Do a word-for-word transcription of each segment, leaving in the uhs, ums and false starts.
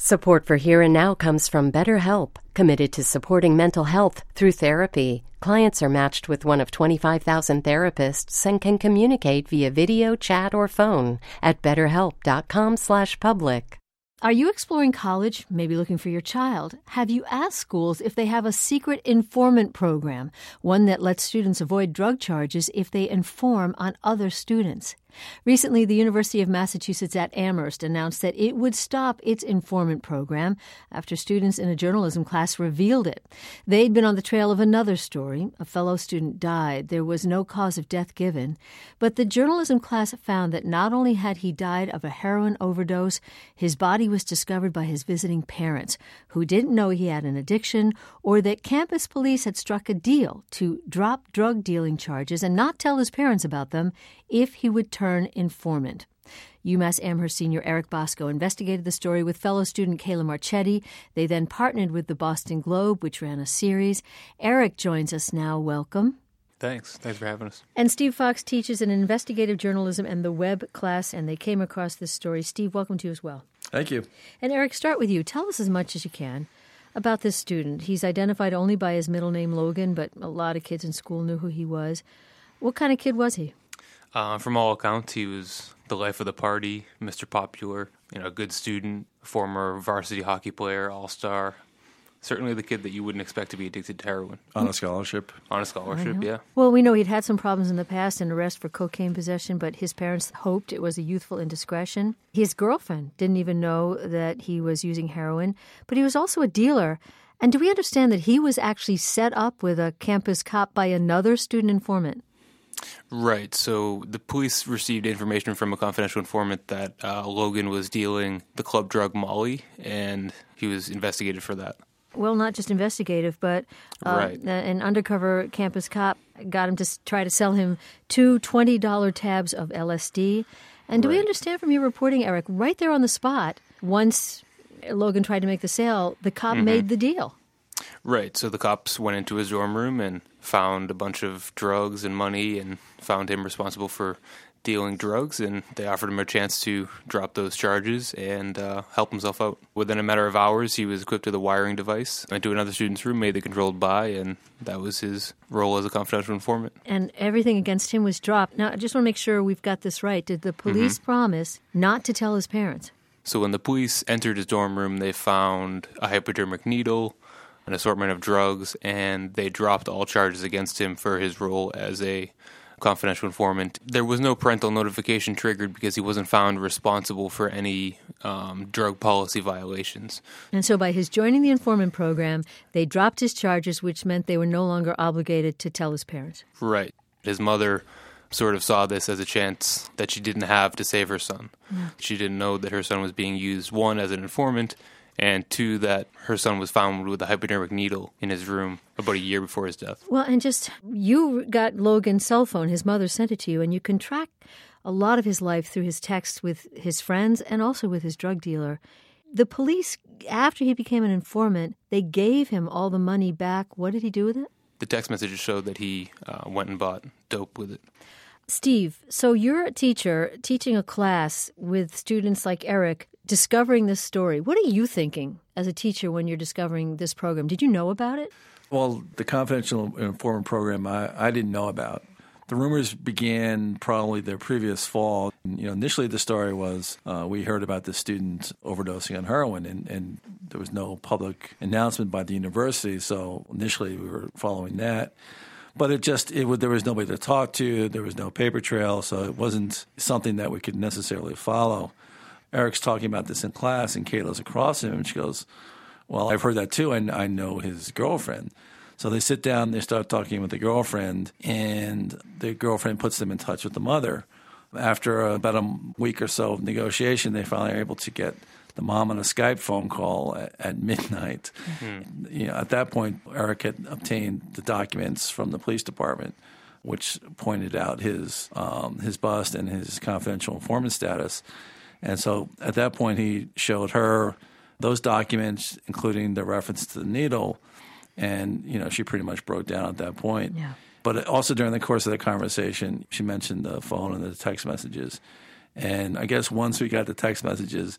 Support for Here and Now comes from BetterHelp, committed to supporting mental health through therapy. Clients are matched with one of twenty-five thousand therapists and can communicate via video, chat, or phone at betterhelp.com slash public. Are you exploring college, maybe looking for your child? Have you asked schools if they have a secret informant program, one that lets students avoid drug charges if they inform on other students? Recently, the University of Massachusetts at Amherst announced that it would stop its informant program after students in a journalism class revealed it. They'd been on the trail of another story. A fellow student died. There was no cause of death given. But the journalism class found that not only had he died of a heroin overdose, his body was discovered by his visiting parents, who didn't know he had an addiction, or that campus police had struck a deal to drop drug dealing charges and not tell his parents about them if he would turn informant. UMass Amherst senior Eric Bosco investigated the story with fellow student Kayla Marchetti. They then partnered with the Boston Globe, which ran a series. Eric joins us now. Welcome. Thanks. Thanks for having us. And Steve Fox teaches in investigative journalism and the web class, and they came across this story. Steve, welcome to you as well. Thank you. And Eric, start with you. Tell us as much as you can about this student. He's identified only by his middle name, Logan, but a lot of kids in school knew who he was. What kind of kid was he? Uh, from all accounts, he was the life of the party, Mister Popular, you know, a good student, former varsity hockey player, all-star. Certainly the kid that you wouldn't expect to be addicted to heroin. On a scholarship. On a scholarship, yeah. Well, we know he'd had some problems in the past, an arrest for cocaine possession, but his parents hoped it was a youthful indiscretion. His girlfriend didn't even know that he was using heroin, but he was also a dealer. And do we understand that he was actually set up with a campus cop by another student informant? Right. So the police received information from a confidential informant that uh, Logan was dealing the club drug Molly, and he was investigated for that. Well, not just investigative, but uh, right. an undercover campus cop got him to try to sell him two twenty dollars tabs of L S D. And do right. we understand from your reporting, Eric, right there on the spot, once Logan tried to make the sale, the cop mm-hmm. made the deal? Right. So the cops went into his dorm room and found a bunch of drugs and money and found him responsible for dealing drugs, and they offered him a chance to drop those charges and uh, help himself out. Within a matter of hours, he was equipped with a wiring device, went to another student's room, made the controlled buy, and that was his role as a confidential informant. And everything against him was dropped. Now, I just want to make sure we've got this right. Did the police mm-hmm. promise not to tell his parents? So when the police entered his dorm room, they found a hypodermic needle, an assortment of drugs, and they dropped all charges against him for his role as a confidential informant. There was no parental notification triggered because he wasn't found responsible for any um, drug policy violations. And so by his joining the informant program, they dropped his charges, which meant they were no longer obligated to tell his parents. Right. His mother sort of saw this as a chance that she didn't have to save her son. Yeah. She didn't know that her son was being used, one, as an informant, and two, that her son was found with a hypodermic needle in his room about a year before his death. Well, and just, you got Logan's cell phone. His mother sent it to you, and you can track a lot of his life through his texts with his friends and also with his drug dealer. The police, after he became an informant, they gave him all the money back. What did he do with it? The text messages showed that he uh, went and bought dope with it. Steve, so you're a teacher teaching a class with students like Eric, discovering this story. What are you thinking as a teacher when you're discovering this program? Did you know about it? Well, the confidential informant program I, I didn't know about. The rumors began probably the previous fall. You know, initially the story was uh, we heard about this student overdosing on heroin, and, and there was no public announcement by the university. So initially we were following that. But it just, it would, there was nobody to talk to. There was no paper trail, so it wasn't something that we could necessarily follow. Eric's talking about this in class, and Kayla's across him, and she goes, well, I've heard that too, and I know his girlfriend. So they sit down, they start talking with the girlfriend, and the girlfriend puts them in touch with the mother. After about a week or so of negotiation, they finally are able to get the mom on a Skype phone call at, at midnight. Mm-hmm. You know, at that point, Eric had obtained the documents from the police department, which pointed out his um, his bust and his confidential informant status. And so at that point, he showed her those documents, including the reference to the needle, and, you know, she pretty much broke down at that point. Yeah. But also during the course of the conversation, she mentioned the phone and the text messages. And I guess once we got the text messages,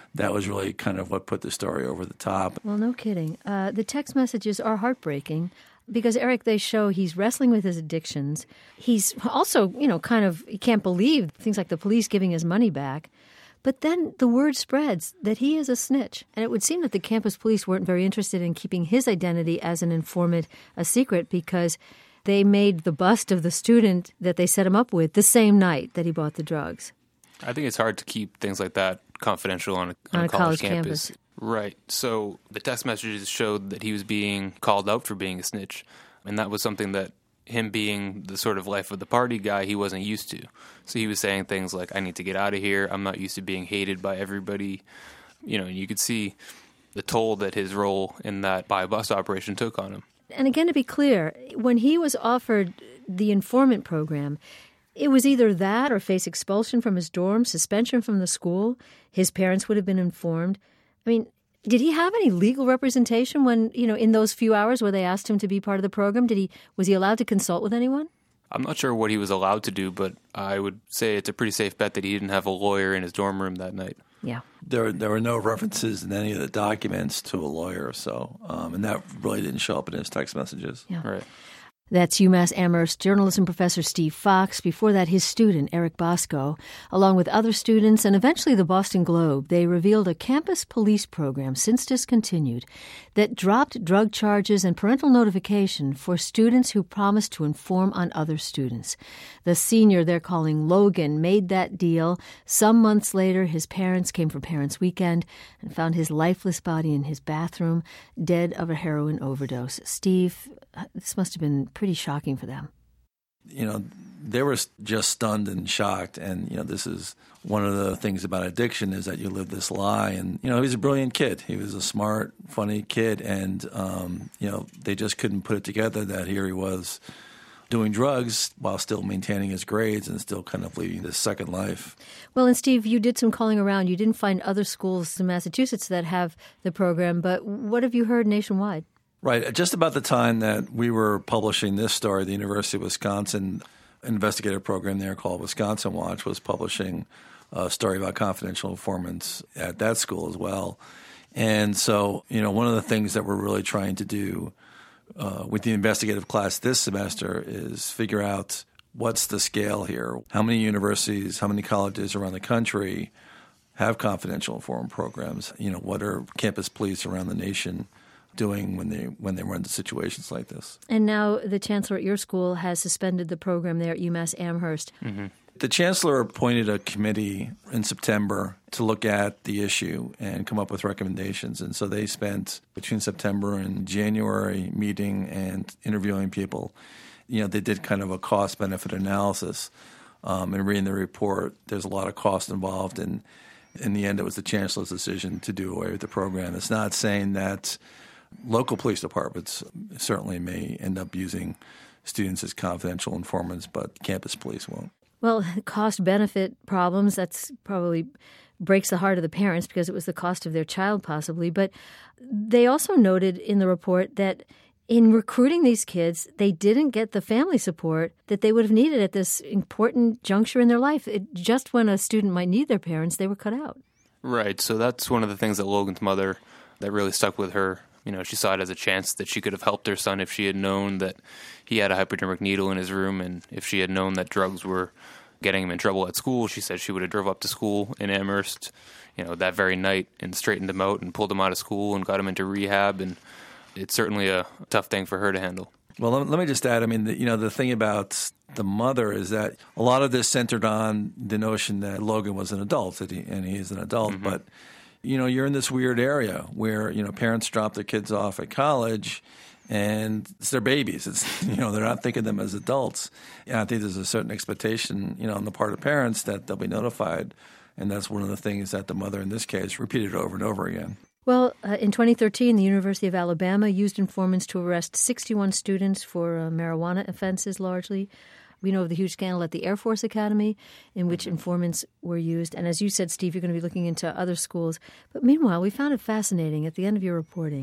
that was really kind of what put the story over the top. Well, no kidding. Uh, the text messages are heartbreaking because, Eric, they show he's wrestling with his addictions. He's also, you know, kind of, he can't believe things like the police giving his money back. But then the word spreads that he is a snitch. And it would seem that the campus police weren't very interested in keeping his identity as an informant a secret because they made the bust of the student that they set him up with the same night that he bought the drugs. I think it's hard to keep things like that confidential on a, on on a college, college campus. campus. Right. So the text messages showed that he was being called out for being a snitch. And that was something that him being the sort of life of the party guy he wasn't used to. So he was saying things like, I need to get out of here. I'm not used to being hated by everybody. You know, and you could see the toll that his role in that buy bus operation took on him. And again, to be clear, when he was offered the informant program, it was either that or face expulsion from his dorm, suspension from the school. His parents would have been informed. I mean, did he have any legal representation when, you know, in those few hours where they asked him to be part of the program? Did he was he allowed to consult with anyone? I'm not sure what he was allowed to do, but I would say it's a pretty safe bet that he didn't have a lawyer in his dorm room that night. Yeah. There, there were no references in any of the documents to a lawyer, so um, and that really didn't show up in his text messages. Yeah. Right. That's UMass Amherst journalism professor Steve Fox. Before that, his student, Eric Bosco, along with other students and eventually the Boston Globe, they revealed a campus police program, since discontinued, that dropped drug charges and parental notification for students who promised to inform on other students. The senior they're calling Logan made that deal. Some months later, his parents came for Parents' Weekend and found his lifeless body in his bathroom, dead of a heroin overdose. Steve, this must have been pretty shocking for them. You know, they were just stunned and shocked. And, you know, this is one of the things about addiction is that you live this lie. And, you know, he was a brilliant kid. He was a smart, funny kid. And, um, you know, they just couldn't put it together that here he was doing drugs while still maintaining his grades and still kind of leading this second life. Well, and Steve, you did some calling around. You didn't find other schools in Massachusetts that have the program. But what have you heard nationwide? Right. Just about the time that we were publishing this story, the University of Wisconsin investigative program there called Wisconsin Watch was publishing a story about confidential informants at that school as well. And so, you know, one of the things that we're really trying to do uh, with the investigative class this semester is figure out what's the scale here. How many universities, how many colleges around the country have confidential informant programs? You know, what are campus police around the nation doing when they when they run into situations like this? And now the chancellor at your school has suspended the program there at UMass Amherst. Mm-hmm. The chancellor appointed a committee in September to look at the issue and come up with recommendations. And so they spent between September and January meeting and interviewing people. You know, they did kind of a cost-benefit analysis. Um, and reading the report, there's a lot of cost involved. And in the end, it was the chancellor's decision to do away with the program. It's not saying that local police departments certainly may end up using students as confidential informants, but campus police won't. Well, cost-benefit problems, that's probably breaks the heart of the parents because it was the cost of their child possibly. But they also noted in the report that in recruiting these kids, they didn't get the family support that they would have needed at this important juncture in their life. It, just when a student might need their parents, they were cut out. Right. So that's one of the things that Logan's mother, that really stuck with her. You know, she saw it as a chance that she could have helped her son if she had known that he had a hypodermic needle in his room, and if she had known that drugs were getting him in trouble at school. She said she would have drove up to school in Amherst, you know, that very night and straightened him out and pulled him out of school and got him into rehab. And it's certainly a tough thing for her to handle. Well, let me just add, I mean, the, you know, the thing about the mother is that a lot of this centered on the notion that Logan was an adult, that he, and he is an adult, mm-hmm. but you know, you're in this weird area where, you know, parents drop their kids off at college and it's their babies. It's, you know, they're not thinking of them as adults. And I think there's a certain expectation, you know, on the part of parents that they'll be notified. And that's one of the things that the mother in this case repeated over and over again. Well, uh, in twenty thirteen, the University of Alabama used informants to arrest sixty-one students for uh, marijuana offenses largely. We know of the huge scandal at the Air Force Academy in which informants were used. And as you said, Steve, you're going to be looking into other schools. But meanwhile, we found it fascinating at the end of your reporting.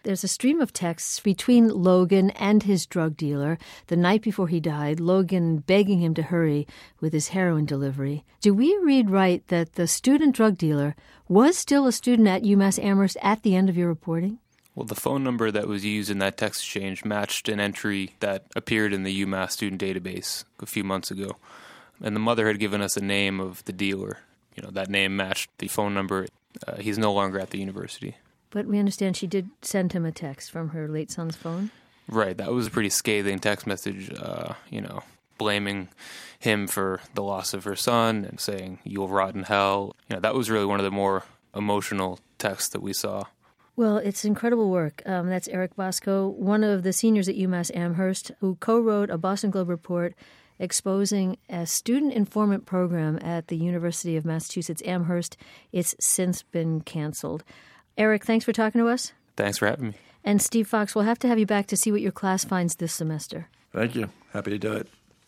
There's a stream of texts between Logan and his drug dealer the night before he died, Logan begging him to hurry with his heroin delivery. Do we read right that the student drug dealer was still a student at UMass Amherst at the end of your reporting? Well, the phone number that was used in that text exchange matched an entry that appeared in the UMass student database a few months ago. And the mother had given us a name of the dealer. You know, that name matched the phone number. Uh, he's no longer at the university. But we understand she did send him a text from her late son's phone? Right. That was a pretty scathing text message, uh, you know, blaming him for the loss of her son and saying, "You'll rot in hell." You know, that was really one of the more emotional texts that we saw. Well, it's incredible work. Um, that's Eric Bosco, one of the seniors at UMass Amherst, who co-wrote a Boston Globe report exposing a student informant program at the University of Massachusetts Amherst. It's since been canceled. Eric, thanks for talking to us. Thanks for having me. And Steve Fox, we'll have to have you back to see what your class finds this semester. Thank you. Happy to do it.